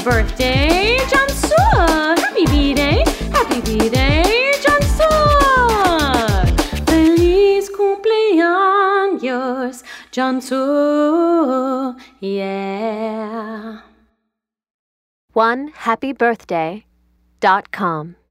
birthday, Jansu! Happy B-Day! Happy B-Day, Jansu! Feliz cumpleaños, Jansu! Yeah. OneHappyBirthday.com